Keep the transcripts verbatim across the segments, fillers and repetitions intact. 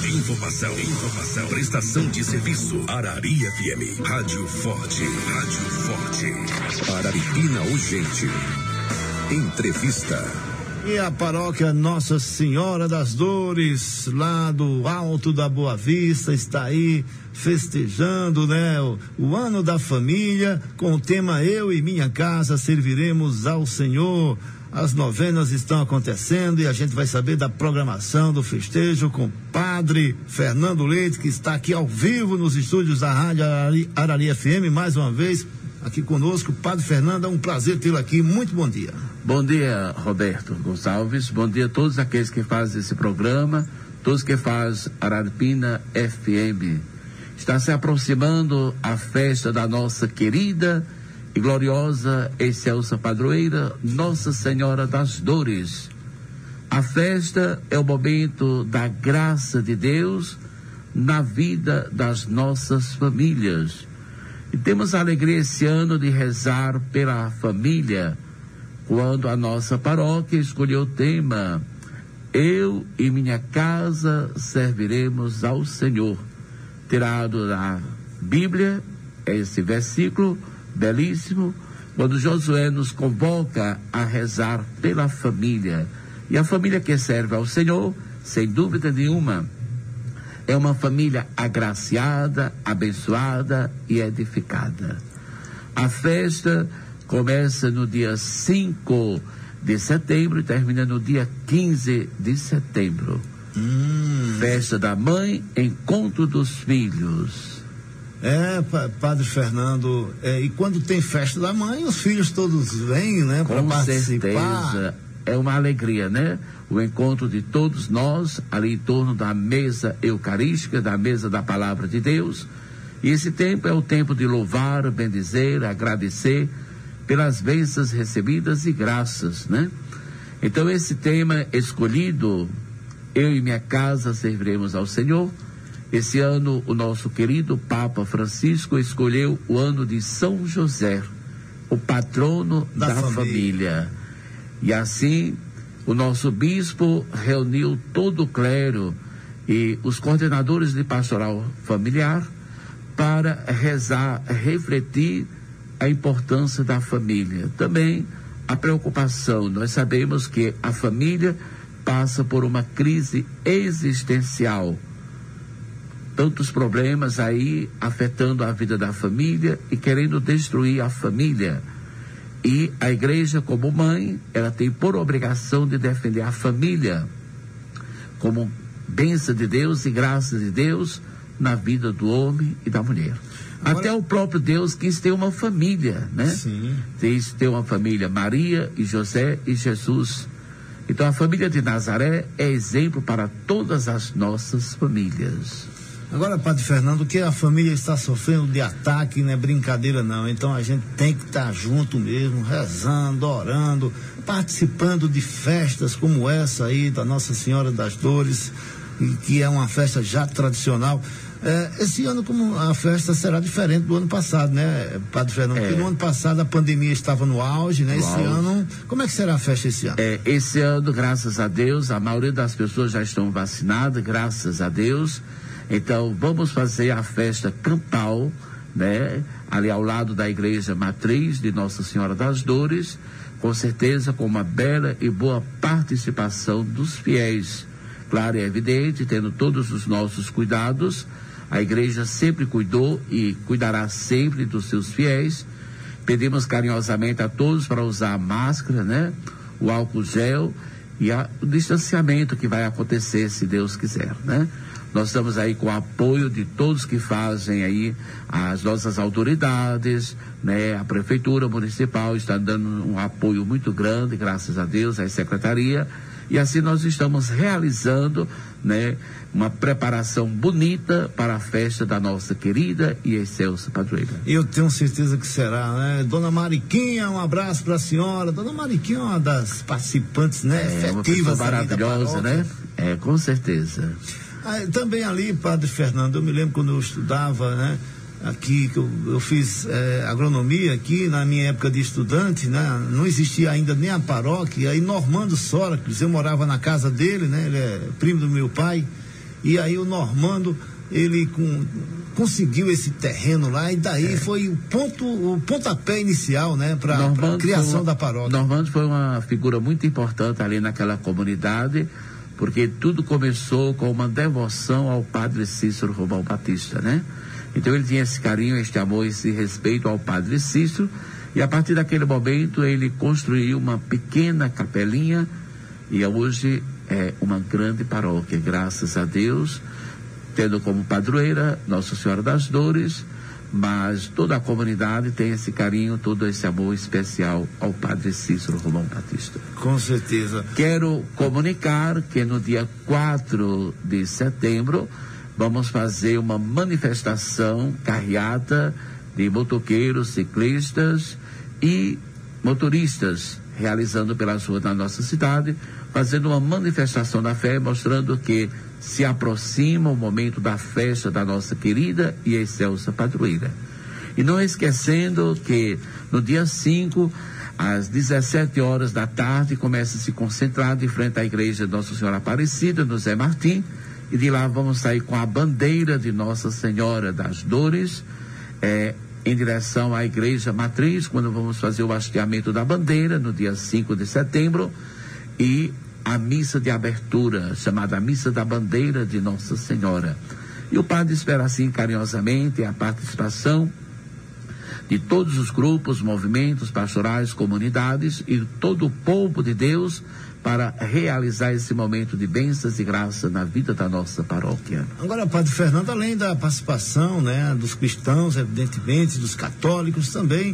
Informação, informação, prestação de serviço. Arari F M, Rádio Forte, Rádio Forte. Araripina Urgente. Entrevista. E a paróquia Nossa Senhora das Dores, lá do Alto da Boa Vista, está aí festejando, né, o, o ano da família, com o tema Eu e Minha Casa Serviremos ao Senhor. As novenas estão acontecendo e a gente vai saber da programação do festejo com o padre Fernando Leite, que está aqui ao vivo nos estúdios da Rádio Arari, Arari F M, mais uma vez aqui conosco. Padre Fernando, é um prazer tê-lo aqui, muito bom dia. Bom dia, Roberto Gonçalves, bom dia a todos aqueles que fazem esse programa, todos que fazem Araripina F M. Está se aproximando a festa da nossa querida e gloriosa excelsa padroeira Nossa Senhora das Dores. A festa é o momento da graça de Deus na vida das nossas famílias. E temos a alegria esse ano de rezar pela família, quando a nossa paróquia escolheu o tema Eu e Minha Casa Serviremos ao Senhor, tirado da Bíblia, esse versículo belíssimo, quando Josué nos convoca a rezar pela família. E a família que serve ao Senhor, sem dúvida nenhuma, é uma família agraciada, abençoada e edificada. A festa começa no dia cinco de setembro e termina no dia quinze de setembro. Hum. Festa da mãe, encontro dos filhos. É, Padre Fernando, é, e quando tem festa da mãe, os filhos todos vêm, né, para participar. Com certeza, é uma alegria, né? O encontro de todos nós, ali em torno da mesa eucarística, da mesa da Palavra de Deus. E esse tempo é o tempo de louvar, bendizer, agradecer pelas bênçãos recebidas e graças, né? Então esse tema escolhido, Eu e Minha Casa Serviremos ao Senhor. Esse ano o nosso querido Papa Francisco escolheu o ano de São José, o patrono da, da família. família. E assim o nosso bispo reuniu todo o clero e os coordenadores de pastoral familiar para rezar, refletir a importância da família. Também a preocupação, nós sabemos que a família passa por uma crise existencial, tantos problemas aí afetando a vida da família e querendo destruir a família. E a igreja, como mãe, ela tem por obrigação de defender a família como bênção de Deus e graça de Deus na vida do homem e da mulher. Agora, até o próprio Deus quis ter uma família, né? Sim. Quis ter uma família, Maria e José e Jesus. Então a família de Nazaré é exemplo para todas as nossas famílias. Agora, Padre Fernando, que a família está sofrendo de ataque, não é brincadeira não, então a gente tem que estar junto mesmo, rezando, orando, participando de festas como essa aí da Nossa Senhora das Dores, que é uma festa já tradicional. É, esse ano, como a festa será diferente do ano passado, né, Padre Fernando? É. Porque no ano passado a pandemia estava no auge, né? No esse auge. ano, como é que será a festa esse ano? É, esse ano, graças a Deus, a maioria das pessoas já estão vacinadas, graças a Deus. Então, vamos fazer a festa campal, né? Ali ao lado da igreja matriz de Nossa Senhora das Dores, com certeza com uma bela e boa participação dos fiéis. Claro e evidente, tendo todos os nossos cuidados, a igreja sempre cuidou e cuidará sempre dos seus fiéis. Pedimos carinhosamente a todos para usar a máscara, né? O álcool gel e a, o distanciamento que vai acontecer, se Deus quiser, né? Nós estamos aí com o apoio de todos que fazem aí, as nossas autoridades, né? A Prefeitura Municipal está dando um apoio muito grande, graças a Deus, à Secretaria, e assim nós estamos realizando, né? Uma preparação bonita para a festa da nossa querida e excelsa padroeira. Eu tenho certeza que será, né? Dona Mariquinha, um abraço para a senhora. Dona Mariquinha é uma das participantes, né? É, efetivas, uma pessoa maravilhosa, né? É, com certeza. Ah, também ali, Padre Fernando, eu me lembro quando eu estudava, né, aqui, que eu, eu fiz é, agronomia aqui, na minha época de estudante, né, não existia ainda nem a paróquia, aí Normando Sócrates, eu morava na casa dele, né, ele é primo do meu pai, e aí o Normando, ele com, conseguiu esse terreno lá, e daí é. foi o ponto, o pontapé inicial, né, para a criação uma, da paróquia. Normando foi uma figura muito importante ali naquela comunidade, porque tudo começou com uma devoção ao padre Cícero Romão Batista, né? Então ele tinha esse carinho, este amor, esse respeito ao padre Cícero, e a partir daquele momento ele construiu uma pequena capelinha, e hoje é uma grande paróquia, graças a Deus, tendo como padroeira Nossa Senhora das Dores, mas toda a comunidade tem esse carinho, todo esse amor especial ao padre Cícero Romão Batista. Com certeza. Quero comunicar que no dia quatro de setembro vamos fazer uma manifestação carreata de motoqueiros, ciclistas e motoristas, realizando pelas ruas da nossa cidade, fazendo uma manifestação da fé, mostrando que se aproxima o momento da festa da nossa querida e excelsa padroeira. E não esquecendo que no dia cinco, às dezessete horas da tarde, começa a se concentrar de frente à igreja de Nossa Senhora Aparecida, no Zé Martim, e de lá vamos sair com a bandeira de Nossa Senhora das Dores, é, em direção à igreja matriz, quando vamos fazer o hasteamento da bandeira, no dia cinco de setembro, e a missa de abertura, chamada Missa da Bandeira de Nossa Senhora. E o padre espera assim carinhosamente a participação de todos os grupos, movimentos pastorais, comunidades e todo o povo de Deus para realizar esse momento de bênçãos e graça na vida da nossa paróquia. Agora, padre Fernando, além da participação, né, dos cristãos, evidentemente, dos católicos também,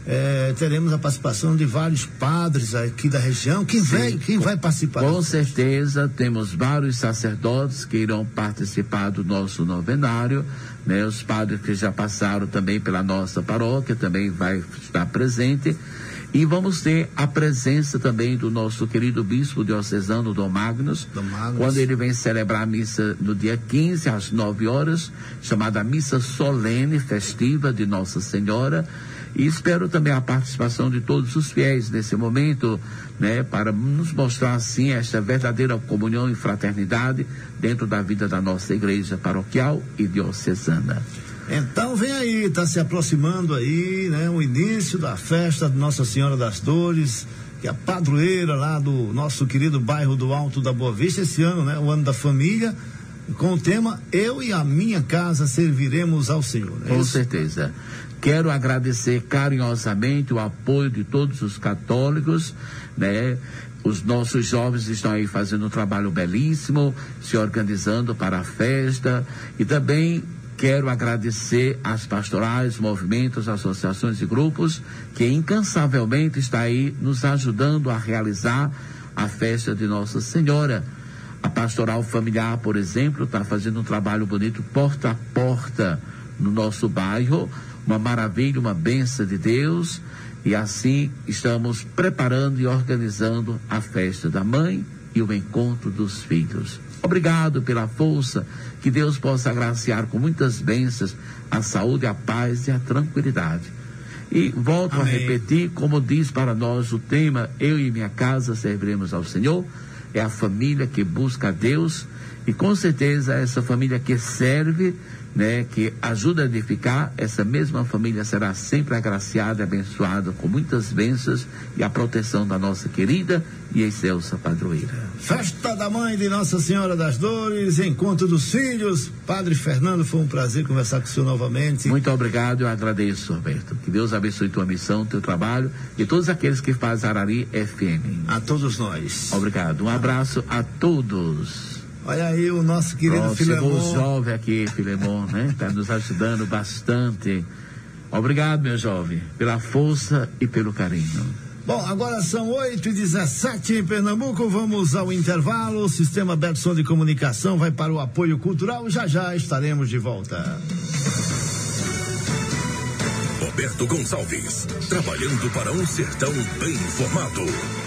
É, teremos a participação de vários padres aqui da região. Quem, Sim, vai, quem com, vai participar? Com certeza, temos vários sacerdotes que irão participar do nosso novenário, né? Os padres que já passaram também pela nossa paróquia também vai estar presente. E vamos ter a presença também do nosso querido bispo diocesano, Dom Magnus, Dom Magnus, quando ele vem celebrar a missa no dia quinze, às nove horas, chamada Missa Solene Festiva de Nossa Senhora. E espero também a participação de todos os fiéis nesse momento, né, para nos mostrar assim esta verdadeira comunhão e fraternidade dentro da vida da nossa igreja paroquial e diocesana. Então vem aí, está se aproximando aí, né, o início da festa de Nossa Senhora das Dores, que é a padroeira lá do nosso querido bairro do Alto da Boa Vista, esse ano, né, o ano da família, com o tema Eu e a Minha Casa Serviremos ao Senhor. É com isso? Certeza. Quero agradecer carinhosamente o apoio de todos os católicos, né? Os nossos jovens estão aí fazendo um trabalho belíssimo, se organizando para a festa, e também quero agradecer às pastorais, movimentos, associações e grupos que incansavelmente está aí nos ajudando a realizar a festa de Nossa Senhora. A pastoral familiar, por exemplo, está fazendo um trabalho bonito porta a porta no nosso bairro, uma maravilha, uma bênção de Deus, e assim estamos preparando e organizando a festa da mãe e o encontro dos filhos. Obrigado pela força, que Deus possa agraciar com muitas bênçãos a saúde, a paz e a tranquilidade. E volto Amém. a repetir, como diz para nós o tema, eu e minha casa serviremos ao Senhor. É a família que busca a Deus, e com certeza essa família que serve, né, que ajuda a edificar, essa mesma família será sempre agraciada e abençoada com muitas bênçãos e a proteção da nossa querida e excelsa padroeira. Festa da Mãe de Nossa Senhora das Dores, encontro dos filhos. Padre Fernando, foi um prazer conversar com o senhor novamente. Muito obrigado, eu agradeço, Roberto. Que Deus abençoe tua missão, teu trabalho e todos aqueles que fazem Arari F M. A todos nós. Obrigado, um abraço a todos. Olha aí o nosso querido Pronto, Filemon. Chegou o jovem aqui, Filemon, né? Está nos ajudando bastante. Obrigado, meu jovem, pela força e pelo carinho. Bom, agora são oito e dezessete em Pernambuco, vamos ao intervalo. O Sistema Betson de Comunicação vai para o apoio cultural. Já já estaremos de volta. Roberto Gonçalves, trabalhando para um sertão bem informado.